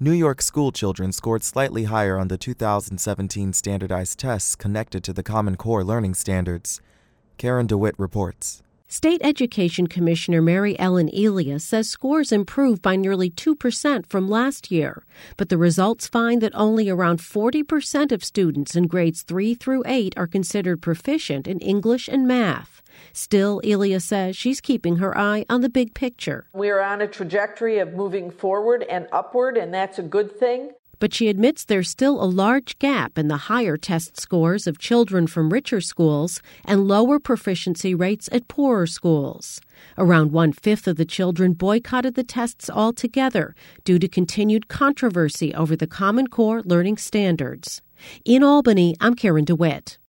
New York school children scored slightly higher on the 2017 standardized tests connected to the Common Core learning standards. Karen DeWitt reports. State Education Commissioner Mary Ellen Elia says scores improved by nearly 2% from last year, but the results find that only around 40% of students in grades 3 through 8 are considered proficient in English and math. Still, Elia says she's keeping her eye on the big picture. We're on a trajectory of moving forward and upward, and that's a good thing. But she admits there's still a large gap in the higher test scores of children from richer schools and lower proficiency rates at poorer schools. Around 1/5 of the children boycotted the tests altogether due to continued controversy over the Common Core learning standards. In Albany, I'm Karen DeWitt.